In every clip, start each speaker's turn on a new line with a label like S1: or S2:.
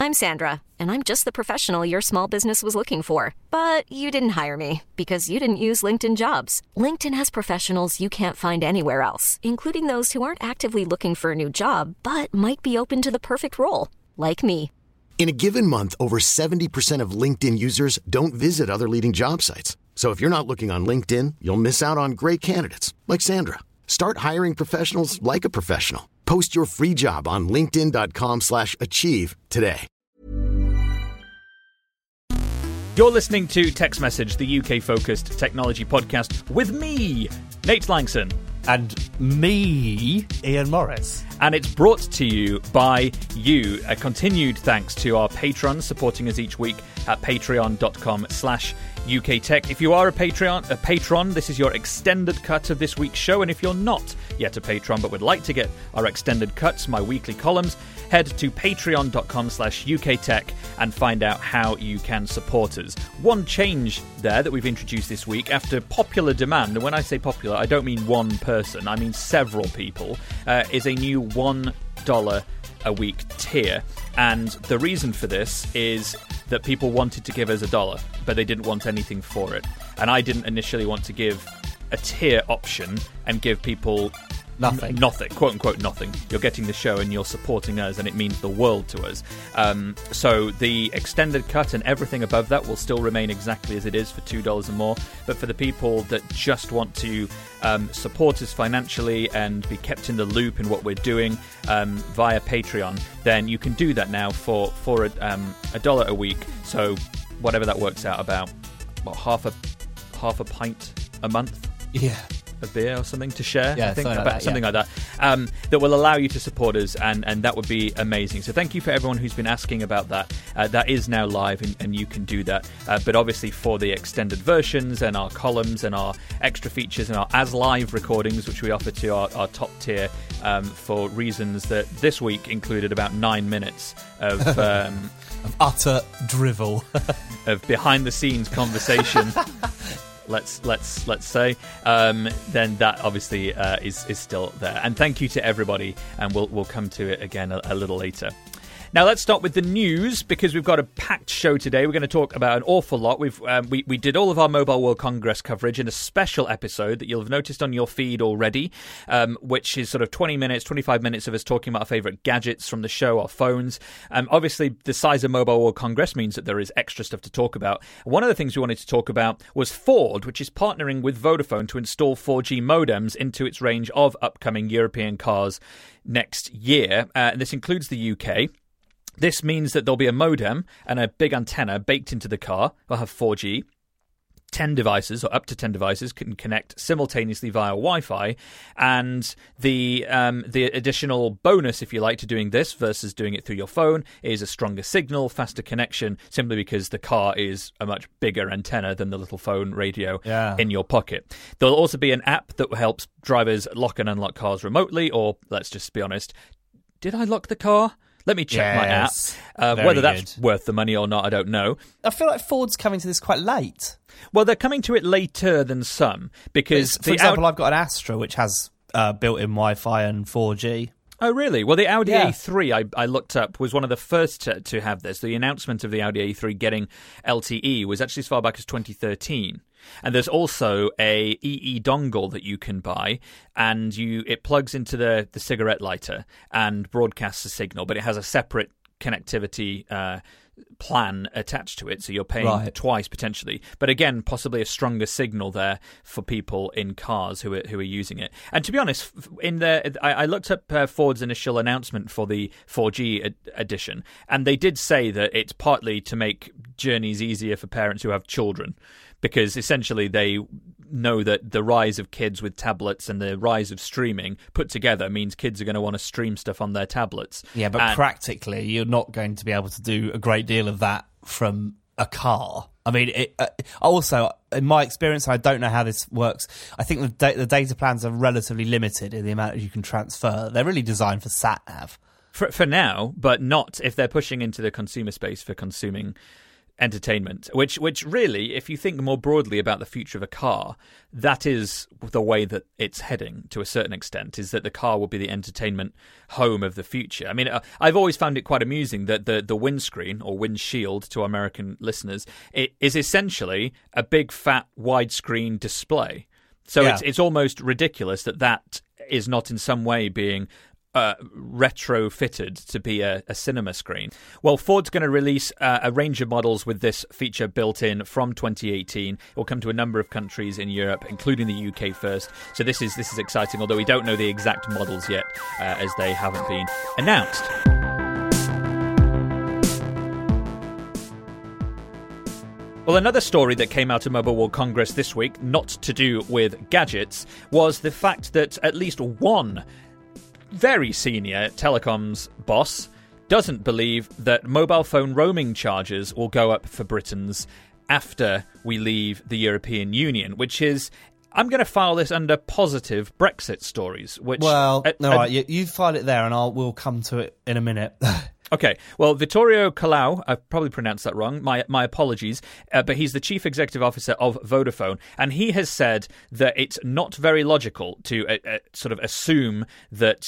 S1: I'm Sandra, and I'm just the professional your small business was looking for. But you didn't hire me because you didn't use LinkedIn Jobs. LinkedIn has professionals you can't find anywhere else, including those who aren't actively looking for a new job, but might be open to the perfect role, like me.
S2: In a given month, over 70% of LinkedIn users don't visit other leading job sites. So if you're not looking on LinkedIn, you'll miss out on great candidates like Sandra. Start hiring professionals like a professional. Post your free job on linkedin.com/achieve today.
S3: You're listening to Text Message, the UK-focused technology podcast with me, Nate Langson.
S4: And me, Ian Morris.
S3: And it's brought to you by you. A continued thanks to our patrons supporting us each week at patreon.com/UKTech. If you are a patron, this is your extended cut of this week's show. And if you're not yet a patron but would like to get our extended cuts, my weekly columns, head to patreon.com/UKTech and find out how you can support us. One change there that we've introduced this week after popular demand, and when I say popular, I don't mean one person, I mean several people, is a new $1 a week tier. And the reason for this is that people wanted to give us $1, but they didn't want anything for it. And I didn't initially want to give a tier option and give people
S4: nothing,
S3: quote unquote nothing. You're getting the show and you're supporting us, and it means the world to us. So the extended cut and everything above that will still remain exactly as it is for $2 or more. But for the people that just want to support us financially and be kept in the loop in what we're doing via Patreon, then you can do that now for $1 a week. So whatever that works out, about half a pint a month.
S4: Yeah.
S3: Of beer or something to share,
S4: yeah,
S3: I think,
S4: something
S3: like that, that will allow you to support us, and that would be amazing. So thank you for everyone who's been asking about that. That is now live, and you can do that. But obviously for the extended versions and our columns and our extra features and our as live recordings, which we offer to our top tier, for reasons that this week included about 9 minutes of
S4: of utter drivel,
S3: of behind the scenes conversation. Let's say, then that obviously is still there. And thank you to everybody, and we'll come to it again a little later. Now let's start with the news, because we've got a packed show today. We're going to talk about an awful lot. We did all of our Mobile World Congress coverage in a special episode that you'll have noticed on your feed already, which is sort of 20 minutes, 25 minutes of us talking about our favourite gadgets from the show, our phones. Obviously, the size of Mobile World Congress means that there is extra stuff to talk about. One of the things we wanted to talk about was Ford, which is partnering with Vodafone to install 4G modems into its range of upcoming European cars next year. And this includes the UK. This means that there'll be a modem and a big antenna baked into the car. We'll have 4G. 10 devices, or up to 10 devices, can connect simultaneously via Wi-Fi. And the additional bonus, if you like, to doing this versus doing it through your phone is a stronger signal, faster connection, simply because the car is a much bigger antenna than the little phone radio in your pocket. There'll also be an app that helps drivers lock and unlock cars remotely, or let's just be honest, did I lock the car? Let me check my app. Whether that's worth the money or not, I don't know.
S4: I feel like Ford's coming to this quite late.
S3: Well, they're coming to it later than some, because...
S4: For example, I've got an Astra, which has built-in Wi-Fi and 4G.
S3: Oh, really? Well, the Audi A3, I looked up, was one of the first to have this. The announcement of the Audi A3 getting LTE was actually as far back as 2013. And there's also a EE dongle that you can buy, and it plugs into the cigarette lighter and broadcasts a signal, but it has a separate connectivity plan attached to it, so you're paying twice potentially. But again, possibly a stronger signal there for people in cars who are using it. And to be honest, I looked up Ford's initial announcement for the 4G edition, and they did say that it's partly to make journeys easier for parents who have children, because essentially they know that the rise of kids with tablets and the rise of streaming put together means kids are going to want to stream stuff on their tablets.
S4: Yeah, but practically, you're not going to be able to do a great deal of that from a car. I mean, also, in my experience, I don't know how this works. I think the data plans are relatively limited in the amount you can transfer. They're really designed for sat-nav.
S3: For now, but not if they're pushing into the consumer space for consuming entertainment, which really, if you think more broadly about the future of a car, that is the way that it's heading to a certain extent, is that the car will be the entertainment home of the future. I mean, I've always found it quite amusing that the windscreen, or windshield to our American listeners, it is essentially a big fat widescreen display. So it's almost ridiculous that is not in some way being retrofitted to be a cinema screen. Well, Ford's going to release a range of models with this feature built in from 2018. It will come to a number of countries in Europe, including the UK first. So this is exciting, although we don't know the exact models yet, as they haven't been announced. Well, another story that came out of Mobile World Congress this week, not to do with gadgets, was the fact that at least one very senior telecoms boss doesn't believe that mobile phone roaming charges will go up for Britons after we leave the European Union, which is, I'm going to file this under positive Brexit stories. Which,
S4: right, you file it there and we'll come to it in a minute.
S3: Okay, well, Vittorio Colau, I've probably pronounced that wrong, my apologies, but he's the chief executive officer of Vodafone, and he has said that it's not very logical to sort of assume that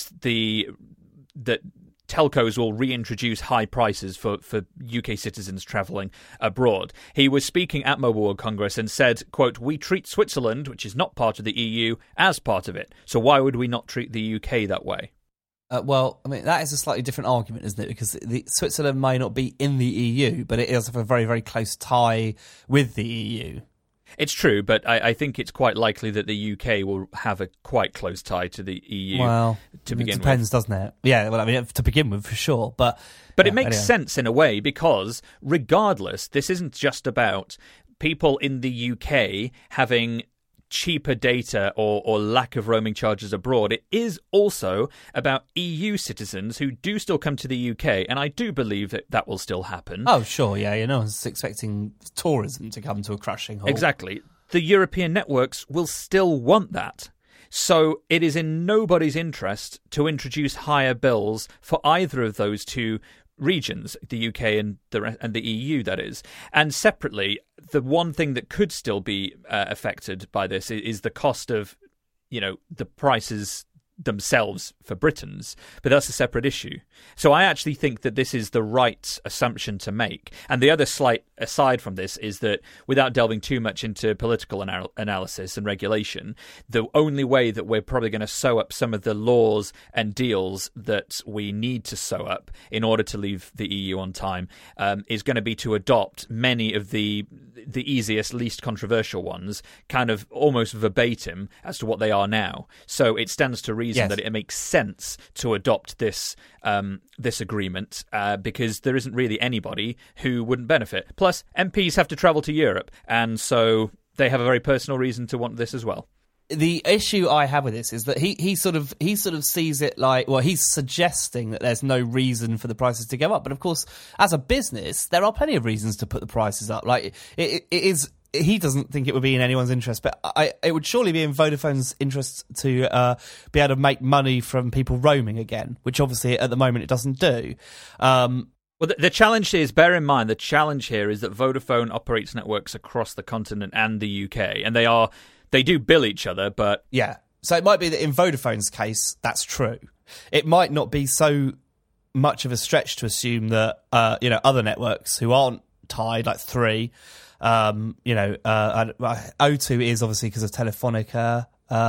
S3: that telcos will reintroduce high prices for UK citizens travelling abroad. He was speaking at Mobile World Congress and said, quote, "We treat Switzerland, which is not part of the EU, as part of it, so why would we not treat the UK that way?"
S4: Well, I mean, that is a slightly different argument, isn't it? Because Switzerland may not be in the EU, but it does have a very, very close tie with the EU.
S3: It's true, but I think it's quite likely that the UK will have a quite close tie to the EU to begin with.
S4: It depends, doesn't it? Yeah, well, I mean, to begin with, for sure. But
S3: it makes sense in a way, because regardless, this isn't just about people in the UK having cheaper data or lack of roaming charges abroad. It is also about EU citizens who do still come to the UK, and I do believe that will still happen.
S4: Oh, sure, yeah, no one's expecting tourism to come to a crashing halt.
S3: Exactly. The European networks will still want that. So it is in nobody's interest to introduce higher bills for either of those two regions, the UK and the EU, that is. And separately, the one thing that could still be affected by this is the cost of, the prices themselves for Britons, but that's a separate issue. So I actually think that this is the right assumption to make. And the other slight aside from this is that, without delving too much into political analysis and regulation, the only way that we're probably going to sew up some of the laws and deals that we need to sew up in order to leave the EU on time is going to be to adopt many of the easiest, least controversial ones, kind of almost verbatim as to what they are now. So it stands to reason that it makes sense to adopt this agreement because there isn't really anybody who wouldn't benefit. Plus, MPs have to travel to Europe, and so they have a very personal reason to want this as well.
S4: The issue I have with this is that he sort of sees it like, well, he's suggesting that there's no reason for the prices to go up. But of course, as a business, there are plenty of reasons to put the prices up. Like it is. He doesn't think it would be in anyone's interest, but it would surely be in Vodafone's interest to be able to make money from people roaming again, which obviously at the moment it doesn't do.
S3: Well, the challenge is, bear in mind, the challenge here is that Vodafone operates networks across the continent and the UK, and they do bill each other, but...
S4: Yeah, so it might be that in Vodafone's case, that's true. It might not be so much of a stretch to assume that, other networks who aren't tied, like Three... O2 is obviously because of Telefonica.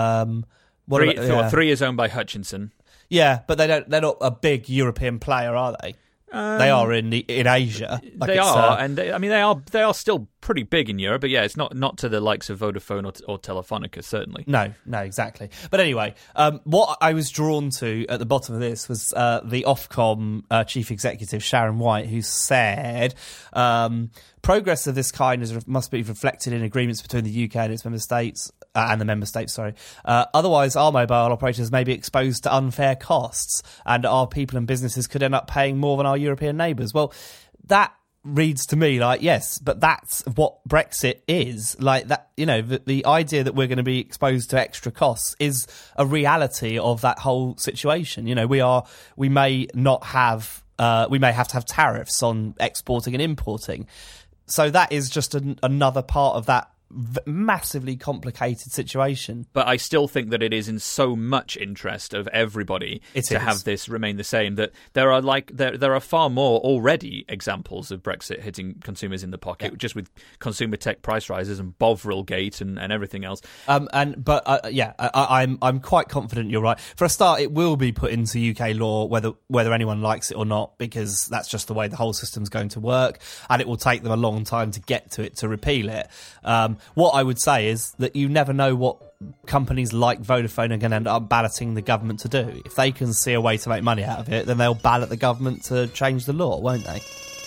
S3: Three is owned by Hutchinson.
S4: Yeah, but they're not a big European player, are they? They are in Asia.
S3: They are, and they are still pretty big in Europe. But yeah, it's not to the likes of Vodafone or Telefonica, certainly.
S4: No, exactly. But anyway, what I was drawn to at the bottom of this was the Ofcom chief executive Sharon White, who said progress of this kind must be reflected in agreements between the UK and its member states. And the member states, sorry. Otherwise, our mobile operators may be exposed to unfair costs, and our people and businesses could end up paying more than our European neighbours. Well, that reads to me like, yes, but that's what Brexit is. Like that, the idea that we're going to be exposed to extra costs is a reality of that whole situation. We may have to have tariffs on exporting and importing. So that is just another part of that massively complicated situation.
S3: But I still think that it is in so much interest of everybody have this remain the same, that there are far more already examples of Brexit hitting consumers in the pocket, just with consumer tech price rises and Bovril Gate and everything else. I'm quite confident you're right. For a start, it will be put into UK law whether anyone likes it or not, because that's just the way the whole system's going to work, and it will take them a long time to get to it, to repeal it. What I would say is that you never know what companies like Vodafone are going to end up balloting the government to do. If they can see a way to make money out of it, then they'll ballot the government to change the law, won't they?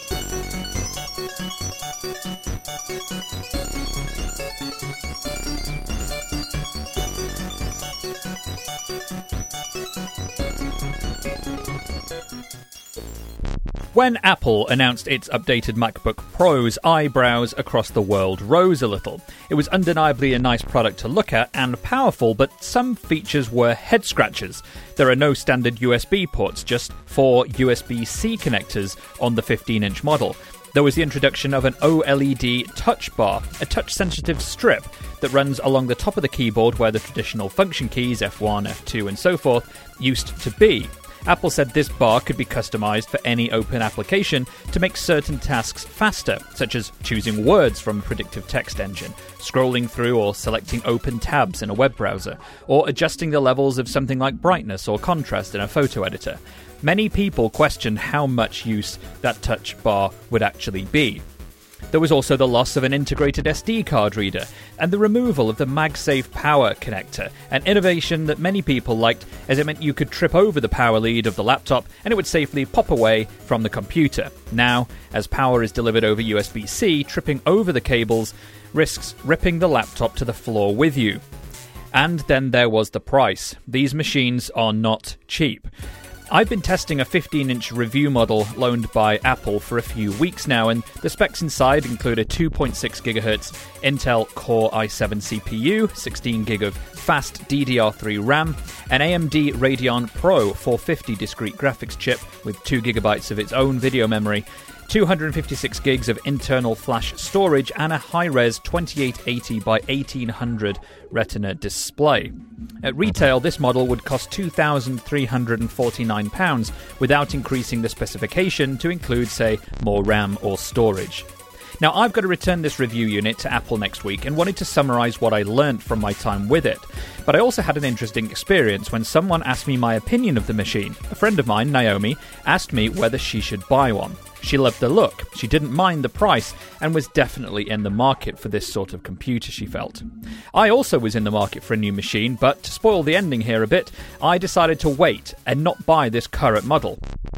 S3: When Apple announced its updated MacBook Pros, eyebrows across the world rose a little. It was undeniably a nice product to look at and powerful, but some features were head-scratchers. There are no standard USB ports, just 4 USB-C connectors on the 15-inch model. There was the introduction of an OLED touch bar, a touch-sensitive strip that runs along the top of the keyboard where the traditional function keys, F1, F2 and so forth, used to be. Apple said this bar could be customized for any open application to make certain tasks faster, such as choosing words from a predictive text engine, scrolling through or selecting open tabs in a web browser, or adjusting the levels of something like brightness or contrast in a photo editor. Many people questioned how much use that touch bar would actually be. There was also the loss of an integrated SD card reader and the removal of the MagSafe power connector, an innovation that many people liked as it meant you could trip over the power lead of the laptop and it would safely pop away from the computer. Now, as power is delivered over USB-C, tripping over the cables risks ripping the laptop to the floor with you. And then there was the price. These machines are not cheap. I've been testing a 15-inch review model loaned by Apple for a few weeks now, and the specs inside include a 2.6 GHz Intel Core i7 CPU, 16 GB of fast DDR3 RAM, an AMD Radeon Pro 450 discrete graphics chip with 2 GB of its own video memory, 256 gigs of internal flash storage, and a high-res 2880 by 1800 Retina display. At retail, this model would cost £2,349 without increasing the specification to include, say, more RAM or storage. Now, I've got to return this review unit to Apple next week and wanted to summarise what I learnt from my time with it. But I also had an interesting experience when someone asked me my opinion of the machine. A friend of mine, Naomi, asked me whether she should buy one. She loved the look, she didn't mind the price, and was definitely in the market for this sort of computer, she felt. I also was in the market for a new machine, but to spoil the ending here a bit, I decided to wait and not buy this current model.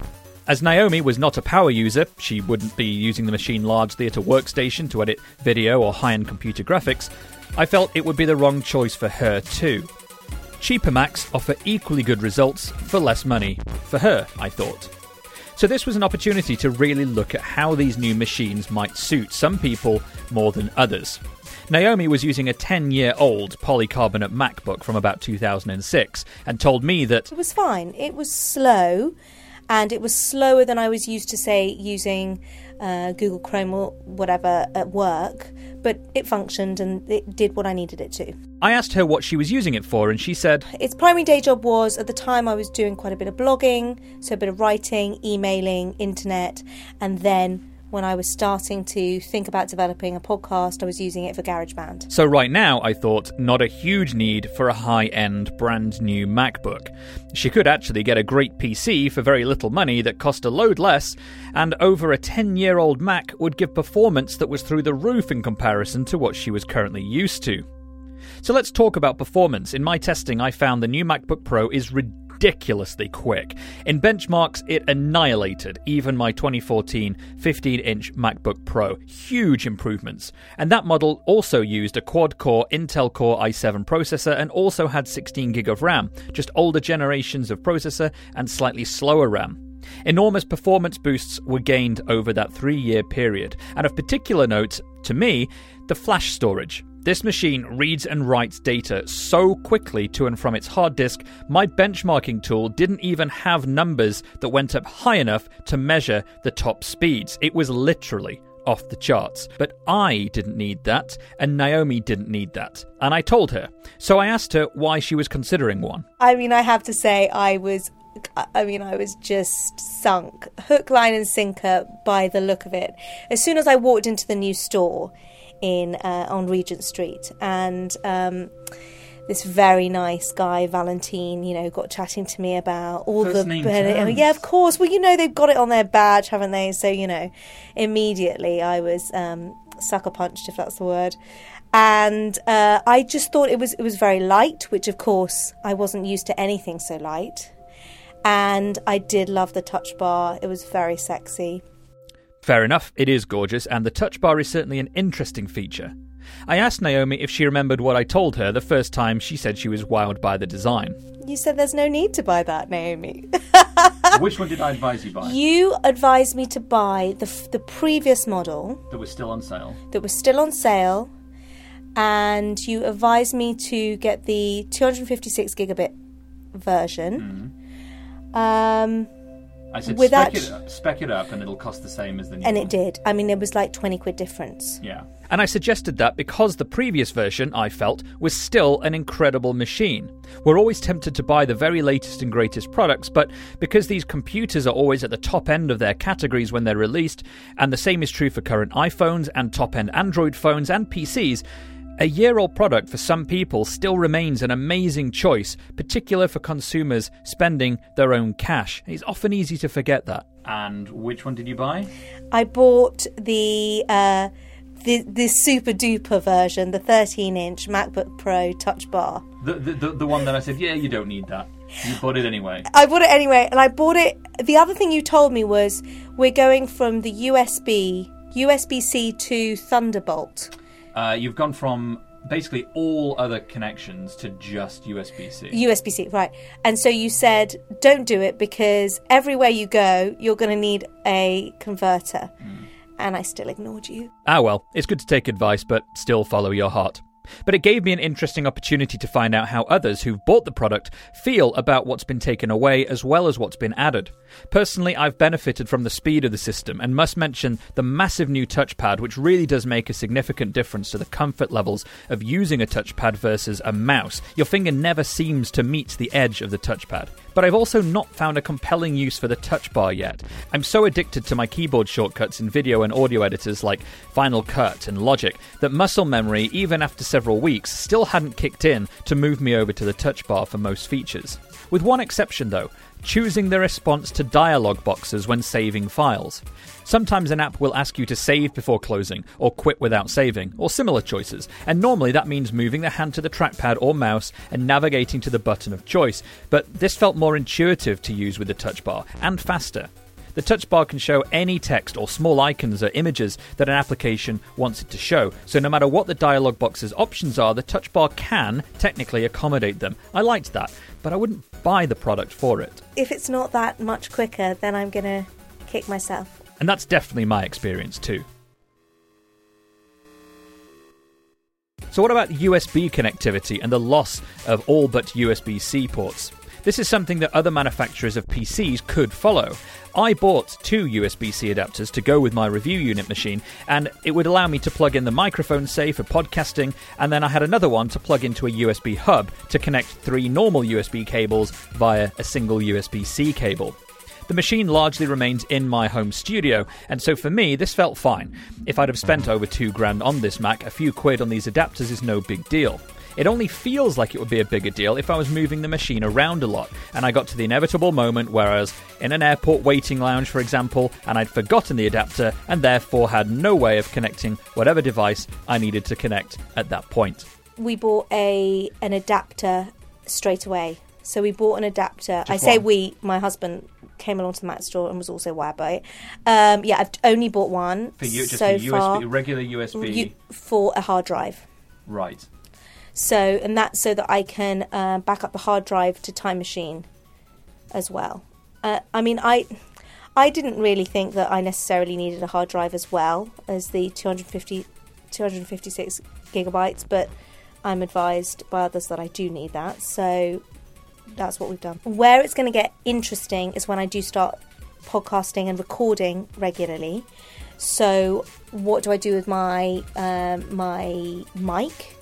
S3: As Naomi was not a power user, she wouldn't be using the machine largely at a workstation to edit video or high-end computer graphics, I felt it would be the wrong choice for her too. Cheaper Macs offer equally good results for less money. For her, I thought. So this was an opportunity to really look at how these new machines might suit some people more than others. Naomi was using a 10-year-old polycarbonate MacBook from about 2006 and told me that
S5: it was fine. It was slow, and it was slower than I was used to, say, using Google Chrome or whatever at work, but it functioned and it did what I needed it to.
S3: I asked her what she was using it for, and she said
S5: its primary day job was, at the time I was doing quite a bit of blogging, so a bit of writing, emailing, internet, and then when I was starting to think about developing a podcast, I was using it for GarageBand.
S3: So right now, I thought, not a huge need for a high-end, brand new MacBook. She could actually get a great PC for very little money that cost a load less, and over a 10-year-old Mac would give performance that was through the roof in comparison to what she was currently used to. So let's talk about performance. In my testing, I found the new MacBook Pro is ridiculously quick. In benchmarks, it annihilated even my 2014 15-inch MacBook Pro. Huge improvements. And that model also used a quad-core Intel Core i7 processor and also had 16 GB of RAM, just older generations of processor and slightly slower RAM. Enormous performance boosts were gained over that 3-year period. And of particular note, to me, the flash storage. This machine reads and writes data so quickly to and from its hard disk, my benchmarking tool didn't even have numbers that went up high enough to measure the top speeds. It was literally off the charts. But I didn't need that, and Naomi didn't need that. And I told her. So I asked her why she was considering one.
S5: I mean, I have to say I was just sunk, hook, line and sinker by the look of it. As soon as I walked into the new store on Regent Street, and this very nice guy, Valentine, got chatting to me about all
S3: First name terms.
S5: Yeah, of course. Well, they've got it on their badge, haven't they? So, immediately I was sucker punched, if that's the word. And I just thought it was very light, which, of course, I wasn't used to anything so light. And I did love the touch bar. It was very sexy.
S3: Fair enough, it is gorgeous, and the touch bar is certainly an interesting feature. I asked Naomi if she remembered what I told her the first time she said she was wowed by the design.
S5: You said there's no need to buy that, Naomi.
S3: Which one did I advise you buy?
S5: You advised me to buy the previous model.
S3: That was still on sale. And you advised me to get the 256 gigabit version.
S5: I said
S3: spec it up and it'll cost the same as the new
S5: one. And
S3: one.
S5: it did. I mean, it was like 20 quid difference.
S3: Yeah. And I suggested that because the previous version, I felt, was still an incredible machine. We're always tempted to buy the very latest and greatest products, but because these computers are always at the top end of their categories when they're released, and the same is true for current iPhones and top-end Android phones and PCs, a year-old product for some people still remains an amazing choice, particularly for consumers spending their own cash. It's often easy to forget that. And which one did you buy?
S5: I bought the super duper version, the 13-inch MacBook Pro Touch Bar.
S3: The one that I said, yeah, you don't need that. You bought it anyway.
S5: I bought it anyway, and I bought it. The other thing you told me was we're going from the USB-C to Thunderbolt.
S3: You've gone from basically all other connections to just USB-C.
S5: USB-C, right. And so you said, don't do it because everywhere you go, you're going to need a converter. And I still ignored you.
S3: Ah, well, it's good to take advice, but still follow your heart. But it gave me an interesting opportunity to find out how others who've bought the product feel about what's been taken away as well as what's been added. Personally, I've benefited from the speed of the system and must mention the massive new touchpad, which really does make a significant difference to the comfort levels of using a touchpad versus a mouse. Your finger never seems to meet the edge of the touchpad. But I've also not found a compelling use for the touch bar yet. I'm so addicted to my keyboard shortcuts in video and audio editors like Final Cut and Logic that muscle memory, even after several weeks, still hadn't kicked in to move me over to the touch bar for most features. With one exception though, choosing the response to dialog boxes when saving files. Sometimes an app will ask you to save before closing, or quit without saving, or similar choices, and normally that means moving the hand to the trackpad or mouse and navigating to the button of choice, but this felt more intuitive to use with the touch bar, and faster. The touch bar can show any text or small icons or images that an application wants it to show, so no matter what the dialog box's options are, the touch bar can technically accommodate them. I liked that, but I wouldn't buy the product for it.
S5: If it's not that much quicker, then I'm going to kick myself.
S3: And that's definitely my experience too. So what about USB connectivity and the loss of all but USB-C ports? This is something that other manufacturers of PCs could follow. I bought 2 USB-C adapters to go with my review unit machine, and it would allow me to plug in the microphone, say, for podcasting, and then I had another one to plug into a USB hub to connect 3 normal USB cables via a single USB-C cable. The machine largely remains in my home studio, and so for me, this felt fine. If I'd have spent over $2,000 on this Mac, a few quid on these adapters is no big deal. It only feels like it would be a bigger deal if I was moving the machine around a lot, and I got to the inevitable moment where I was in an airport waiting lounge, for example, and I'd forgotten the adapter, and therefore had no way of connecting whatever device I needed to connect at that point.
S5: We bought an adapter straight away. So we bought an adapter. I say we, my husband came along to the Mac store and was also wired by it. I've only bought one
S3: for you, just
S5: so
S3: a USB,
S5: far.
S3: Regular USB?
S5: For a hard drive.
S3: Right.
S5: So, and that's so that I can back up the hard drive to Time Machine as well. I mean, I didn't really think that I necessarily needed a hard drive as well as the 256 gigabytes, but I'm advised by others that I do need that. So that's what we've done. Where it's going to get interesting is when I do start podcasting and recording regularly, So what do I do with my my mic?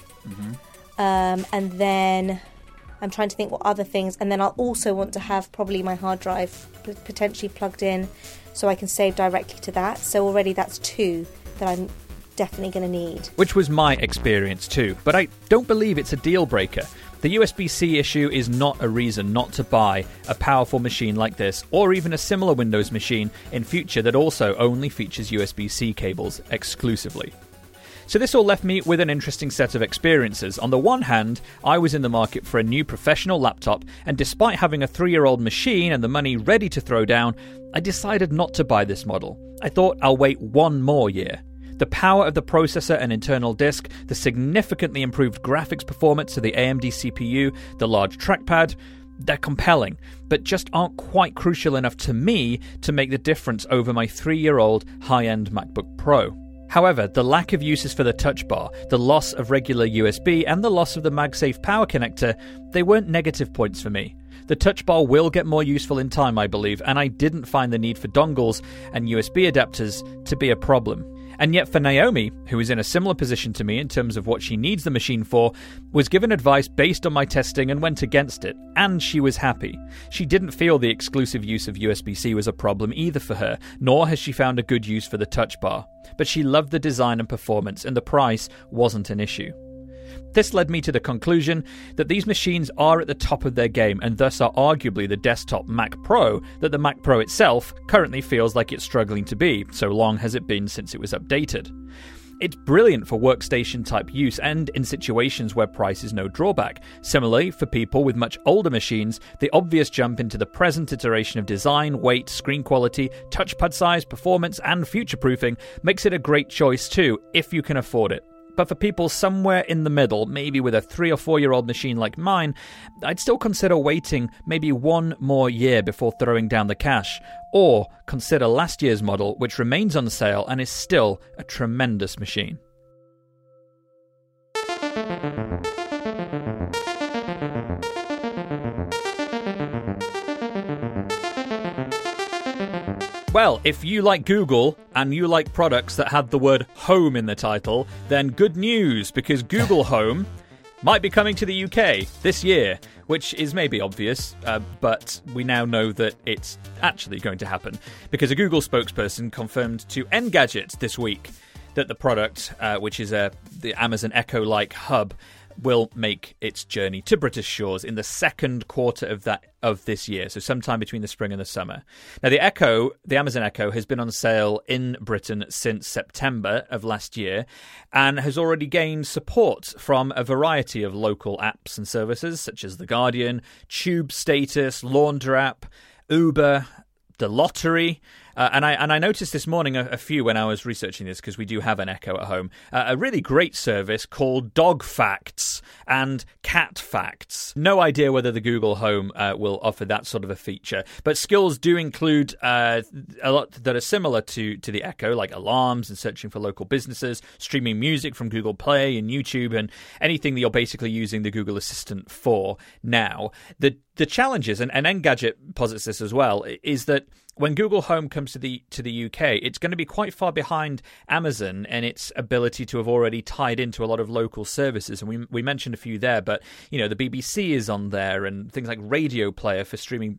S5: And then I'm trying to think what other things. And then I'll also want to have probably my hard drive potentially plugged in so I can save directly to that. So already that's 2 that I'm definitely going to need.
S3: Which was my experience too, but I don't believe it's a deal breaker. The USB-C issue is not a reason not to buy a powerful machine like this, or even a similar Windows machine in future that also only features USB-C cables exclusively. So this all left me with an interesting set of experiences. On the one hand, I was in the market for a new professional laptop, and despite having a 3-year-old machine and the money ready to throw down, I decided not to buy this model. I thought I'll wait 1 more year. The power of the processor and internal disk, the significantly improved graphics performance of the AMD CPU, the large trackpad, they're compelling, but just aren't quite crucial enough to me to make the difference over my 3-year-old high-end MacBook Pro. However, the lack of uses for the touch bar, the loss of regular USB, and the loss of the MagSafe power connector, they weren't negative points for me. The touch bar will get more useful in time, I believe, and I didn't find the need for dongles and USB adapters to be a problem. And yet for Naomi, who is in a similar position to me in terms of what she needs the machine for, was given advice based on my testing and went against it, and she was happy. She didn't feel the exclusive use of USB-C was a problem either for her, nor has she found a good use for the touch bar. But she loved the design and performance, and the price wasn't an issue. This led me to the conclusion that these machines are at the top of their game and thus are arguably the desktop Mac Pro that the Mac Pro itself currently feels like it's struggling to be, so long has it been since it was updated. It's brilliant for workstation type use and in situations where price is no drawback. Similarly, for people with much older machines, the obvious jump into the present iteration of design, weight, screen quality, touchpad size, performance and future-proofing makes it a great choice too, if you can afford it. But for people somewhere in the middle, maybe with a 3 or 4-year-old machine like mine, I'd still consider waiting maybe 1 more year before throwing down the cash, or consider last year's model, which remains on sale and is still a tremendous machine. Well, if you like Google and you like products that had the word home in the title, then good news, because Google Home might be coming to the UK this year, which is maybe obvious, but we now know that it's actually going to happen, because a Google spokesperson confirmed to Engadget this week that the product, which is the Amazon Echo-like hub, will make its journey to British shores in the second quarter of this year, so sometime between the spring and the summer. Now, the Amazon Echo, has been on sale in Britain since September of last year and has already gained support from a variety of local apps and services such as The Guardian, Tube Status, Laundrapp, Uber, the lottery. And I noticed this morning a few when I was researching this, because we do have an Echo at home, a really great service called Dog Facts and Cat Facts. No idea whether the Google Home will offer that sort of a feature, but skills do include a lot that are similar to the Echo, like alarms and searching for local businesses, streaming music from Google Play and YouTube, and anything that you're basically using the Google Assistant for now. The challenges, and Engadget posits this as well, is that when Google Home comes to the UK, it's going to be quite far behind Amazon in its ability to have already tied into a lot of local services. And we mentioned a few there, but the BBC is on there, and things like Radio Player for streaming,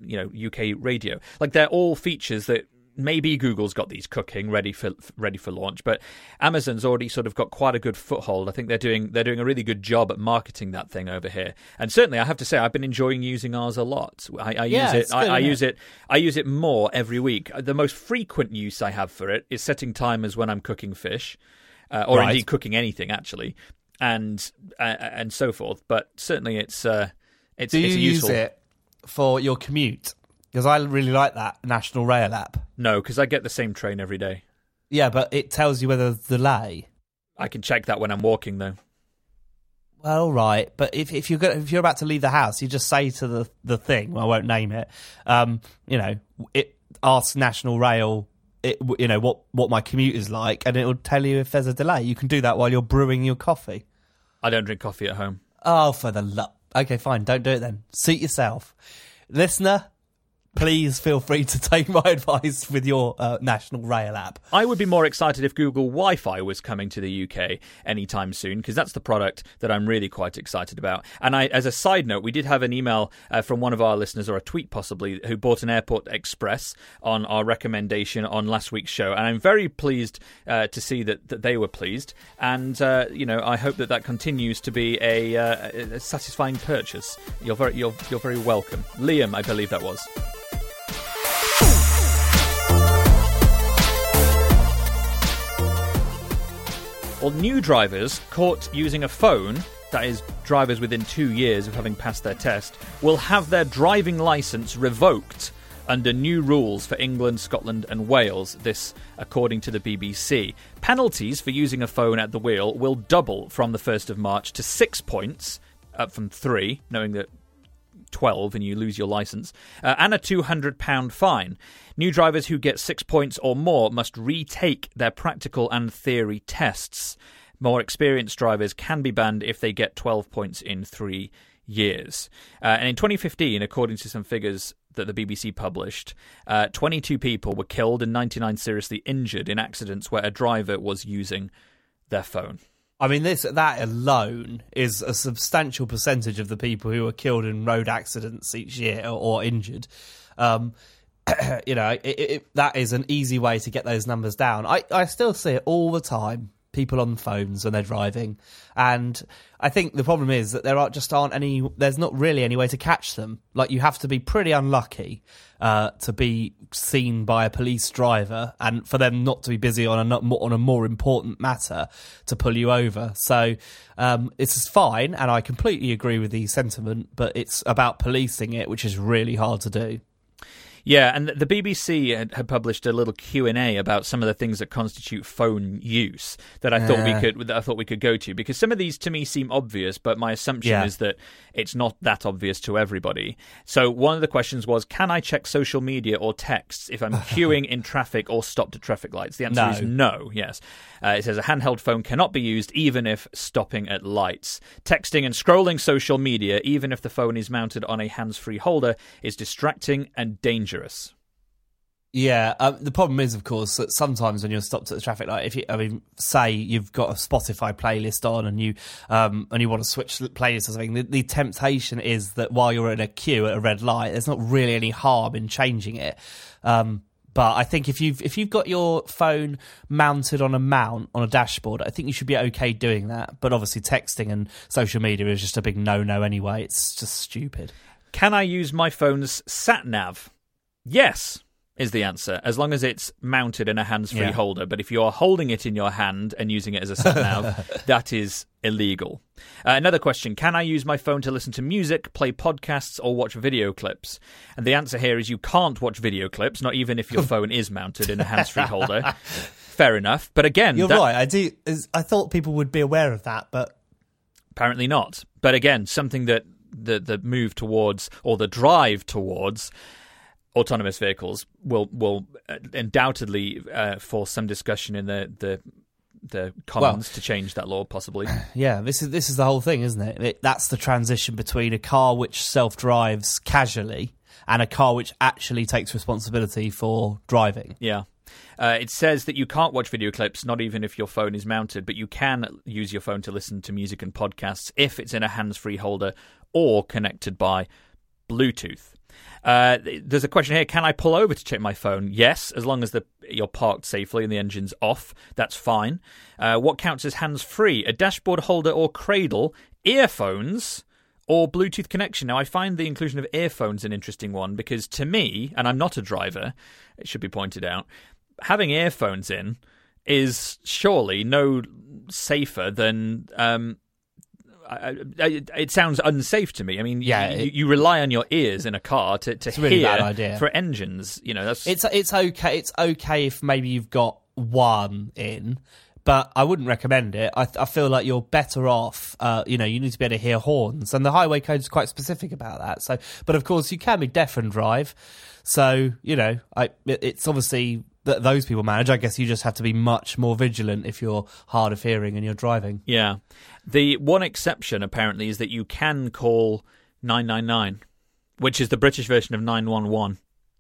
S3: UK radio. Like, they're all features that maybe Google's got these cooking ready for launch, but Amazon's already sort of got quite a good foothold. I think they're doing a really good job at marketing that thing over here. And certainly, I have to say, I've been enjoying using ours a lot. I use it more every week. The most frequent use I have for it is setting timers when I'm cooking fish, or indeed cooking anything actually, and so forth. But certainly, it's useful.
S4: Do you use it for your commute? Because I really like that National Rail app.
S3: No, because I get the same train every day.
S4: Yeah, but it tells you whether there's delay.
S3: I can check that when I'm walking, though.
S4: Well, right, but if you're about to leave the house, you just say to the thing, well, I won't name it, it asks National Rail, what my commute is like, and it'll tell you if there's a delay. You can do that while you're brewing your coffee.
S3: I don't drink coffee at home.
S4: Oh, for the love. Okay, fine, don't do it then. Suit yourself. Listener, please feel free to take my advice with your National Rail app.
S3: I would be more excited if Google Wi-Fi was coming to the UK anytime soon, because that's the product that I'm really quite excited about. And as a side note, we did have an email from one of our listeners, or a tweet possibly, who bought an Airport Express on our recommendation on last week's show. And I'm very pleased to see that they were pleased. And, I hope that continues to be a satisfying purchase. You're very welcome. Liam, I believe that was. Well, new drivers caught using a phone, that is, drivers within 2 years of having passed their test, will have their driving licence revoked under new rules for England, Scotland and Wales, this according to the BBC. Penalties for using a phone at the wheel will double from the 1st of March to 6 points, up from 3, knowing that 12 and you lose your licence, and a £200 fine. New drivers who get 6 points or more must retake their practical and theory tests. More experienced drivers can be banned if they get 12 points in 3 years. And in 2015, according to some figures that the BBC published, 22 people were killed and 99 seriously injured in accidents where a driver was using their phone.
S4: I mean, that alone is a substantial percentage of the people who are killed in road accidents each year or injured. That is an easy way to get those numbers down. I still see it all the time. People on phones when they're driving, and I think the problem is that there's not really any way to catch them. Like, you have to be pretty unlucky to be seen by a police driver, and for them not to be busy on a more important matter to pull you over. So it's fine, and I completely agree with the sentiment, but it's about policing it, which is really hard to do.
S3: Yeah, and the BBC had published a little Q&A about some of the things that constitute phone use that I thought we could go to, because some of these to me seem obvious, but my assumption is that it's not that obvious to everybody. So one of the questions was, can I check social media or texts if I'm queuing in traffic or stopped at traffic lights? The answer is no. Yes. It says a handheld phone cannot be used even if stopping at lights. Texting and scrolling social media, even if the phone is mounted on a hands-free holder, is distracting and dangerous.
S4: Yeah, the problem is, of course, that sometimes when you're stopped at the traffic light, say you've got a Spotify playlist on and you want to switch playlists or something, the temptation is that while you're in a queue at a red light, there's not really any harm in changing it. But I think if you've got your phone mounted on a dashboard, I think you should be okay doing that. But obviously, texting and social media is just a big no-no anyway. It's just stupid.
S3: Can I use my phone's sat-nav? Yes, is the answer, as long as it's mounted in a hands-free holder. But if you're holding it in your hand and using it as a sat-nav, that is illegal. Another question, can I use my phone to listen to music, play podcasts, or watch video clips? And the answer here is you can't watch video clips, not even if your phone is mounted in a hands-free holder. Fair enough. But again...
S4: You're right, I thought people would be aware of that, but...
S3: Apparently not. But again, something that the move towards, or the drive towards... autonomous vehicles will undoubtedly force some discussion in the Commons to change that law, possibly.
S4: Yeah, this is the whole thing, isn't it? That's the transition between a car which self-drives casually and a car which actually takes responsibility for driving.
S3: Yeah. It says that you can't watch video clips, not even if your phone is mounted, but you can use your phone to listen to music and podcasts if it's in a hands-free holder or connected by Bluetooth. There's a question here, can I pull over to check my phone? Yes, as long as you're parked safely and the engine's off, that's fine. What counts as hands-free? A dashboard holder or cradle, earphones, or Bluetooth connection? Now, I find the inclusion of earphones an interesting one, because to me, and I'm not a driver, it should be pointed out, having earphones in is surely no safer than... it sounds unsafe to me. I mean, you rely on your ears in a car to
S4: really
S3: hear
S4: bad idea.
S3: For engines. You know, that's
S4: it's okay. It's okay if maybe you've got one in, but I wouldn't recommend it. I feel like you're better off. You need to be able to hear horns, and the highway code is quite specific about that. So, but of course, you can be deaf and drive. So it's obviously that those people manage. I guess you just have to be much more vigilant if you're hard of hearing and you're driving.
S3: Yeah. The one exception, apparently, is that you can call 999, which is the British version of 911.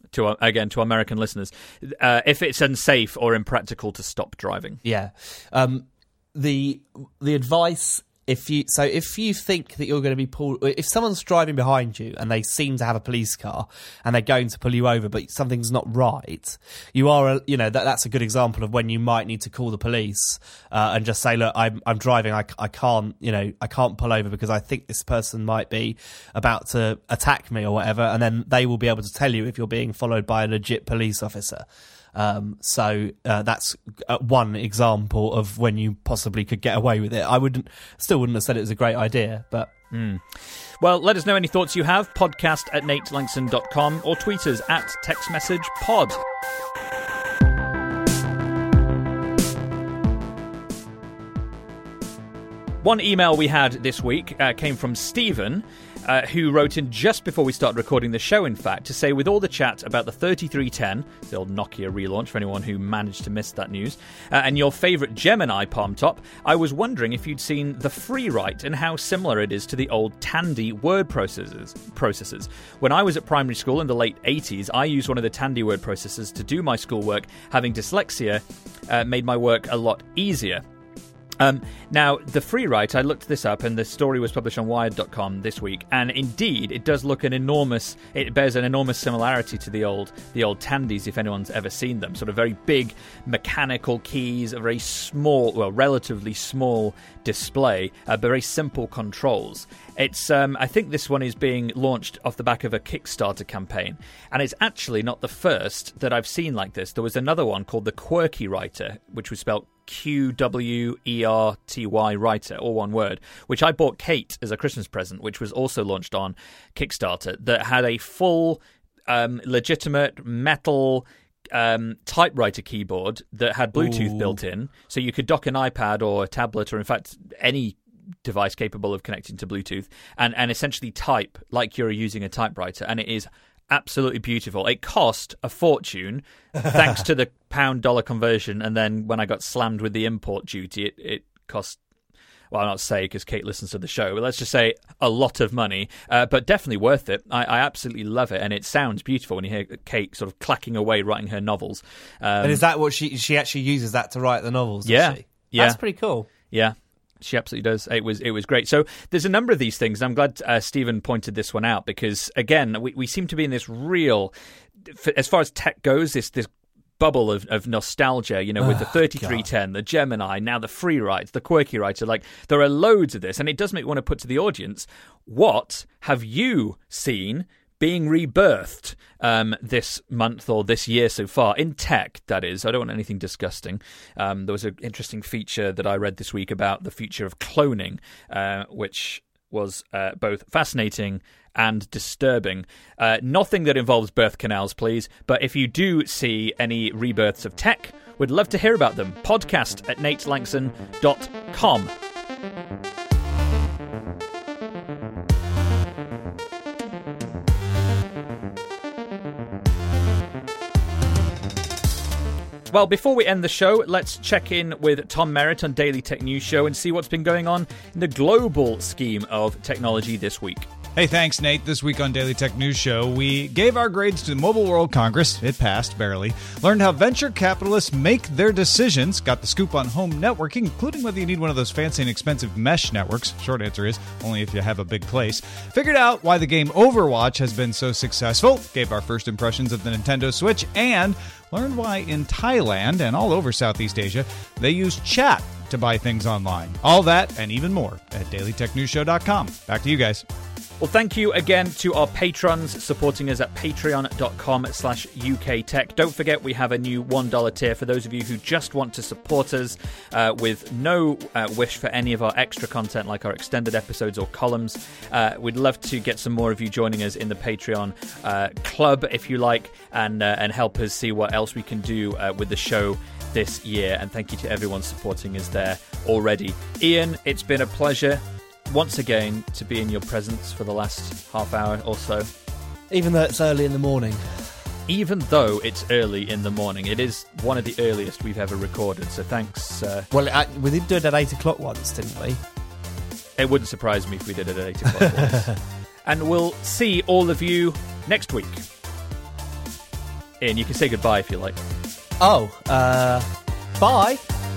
S3: to American listeners, if it's unsafe or impractical to stop driving.
S4: Yeah. The advice, if you think that you're going to be pulled, if someone's driving behind you and they seem to have a police car and they're going to pull you over, but something's not right, you are, that's a good example of when you might need to call the police and just say, look, I'm driving, I can't pull over because I think this person might be about to attack me or whatever, and then they will be able to tell you if you're being followed by a legit police officer. So that's one example of when you possibly could get away with it. I still wouldn't have said it was a great idea, but...
S3: Well, let us know any thoughts you have, podcast@natelangston.com, or tweet us @textmessagepod. One email we had this week came from Stephen, who wrote in just before we started recording the show, in fact, to say, with all the chat about the 3310, the old Nokia relaunch for anyone who managed to miss that news, and your favourite Gemini palm top, I was wondering if you'd seen the FreeWrite and how similar it is to the old Tandy word processors. When I was at primary school in the late 80s, I used one of the Tandy word processors to do my schoolwork. Having dyslexia made my work a lot easier. Now, the FreeWrite, I looked this up, and the story was published on Wired.com this week, and indeed, it does look it bears an enormous similarity to the old Tandys, if anyone's ever seen them. Sort of very big mechanical keys, a very small, relatively small display, but very simple controls. It's, I think this one is being launched off the back of a Kickstarter campaign, and it's actually not the first that I've seen like this. There was another one called the Quirky Writer, which was spelled QWERTY writer, all one word, which I bought Kate as a Christmas present, which was also launched on Kickstarter, that had a full legitimate metal typewriter keyboard that had Bluetooth built in, so you could dock an iPad or a tablet, or in fact any device capable of connecting to Bluetooth, and essentially type like you're using a typewriter, and it is absolutely beautiful. It cost a fortune thanks to the pound-dollar conversion, and then when I got slammed with the import duty, it cost, well, I'll not say because Kate listens to the show, but let's just say a lot of money, but definitely worth it. I absolutely love it, and it sounds beautiful when you hear Kate sort of clacking away writing her novels.
S4: And is that what she actually uses that to write the novels?
S3: Yeah.
S4: Does she? Yeah. That's pretty cool.
S3: Yeah. She absolutely does. It was great. So there's a number of these things. I'm glad Stephen pointed this one out because, again, we seem to be in this real, as far as tech goes, this bubble of nostalgia, with the 3310, the Gemini, now the FreeWrite, the Quirky Writer. Like, there are loads of this, and it does make me want to put to the audience, what have you seen being rebirthed this month or this year so far, in tech, that is? I don't want anything disgusting. There was an interesting feature that I read this week about the future of cloning, which was both fascinating and disturbing. Nothing that involves birth canals, please, but if you do see any rebirths of tech, we'd love to hear about them. podcast@natelangston.com. Well, before we end the show, let's check in with Tom Merritt on Daily Tech News Show and see what's been going on in the global scheme of technology this week.
S6: Hey, thanks, Nate. This week on Daily Tech News Show, we gave our grades to the Mobile World Congress. It passed, barely. Learned how venture capitalists make their decisions. Got the scoop on home networking, including whether you need one of those fancy and expensive mesh networks. Short answer is, only if you have a big place. Figured out why the game Overwatch has been so successful. Gave our first impressions of the Nintendo Switch. And learned why in Thailand and all over Southeast Asia, they use chat to buy things online. All that and even more at dailytechnewsshow.com. Back to you guys.
S3: Well, thank you again to our patrons supporting us at patreon.com/UKTech. Don't forget, we have a new $1 tier for those of you who just want to support us with no wish for any of our extra content like our extended episodes or columns. We'd love to get some more of you joining us in the Patreon club, if you like, and help us see what else we can do with the show this year. And thank you to everyone supporting us there already. Ian, it's been a pleasure once again to be in your presence for the last half hour or so.
S4: Even though it's early in the morning.
S3: Even though it's early in the morning. It is one of the earliest we've ever recorded, so thanks.
S4: Well, we did do it at 8 o'clock once, didn't we?
S3: It wouldn't surprise me if we did it at 8 o'clock once. And we'll see all of you next week. Ian, you can say goodbye if you like.
S4: Oh, bye.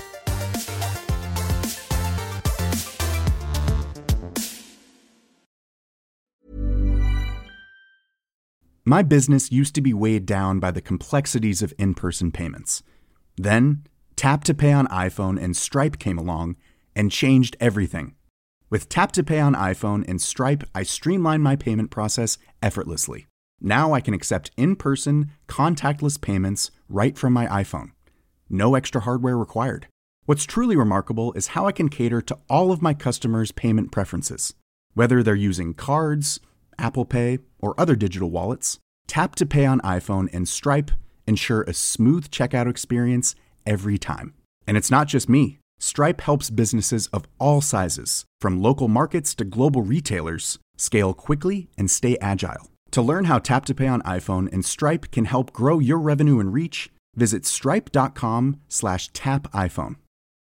S7: My business used to be weighed down by the complexities of in-person payments. Then, Tap to Pay on iPhone and Stripe came along and changed everything. With Tap to Pay on iPhone and Stripe, I streamlined my payment process effortlessly. Now I can accept in-person, contactless payments right from my iPhone. No extra hardware required. What's truly remarkable is how I can cater to all of my customers' payment preferences. Whether they're using cards, Apple Pay, or other digital wallets, Tap to Pay on iPhone and Stripe ensure a smooth checkout experience every time. And it's not just me. Stripe helps businesses of all sizes, from local markets to global retailers, scale quickly and stay agile. To learn how Tap to Pay on iPhone and Stripe can help grow your revenue and reach, visit stripe.com/tapiphone.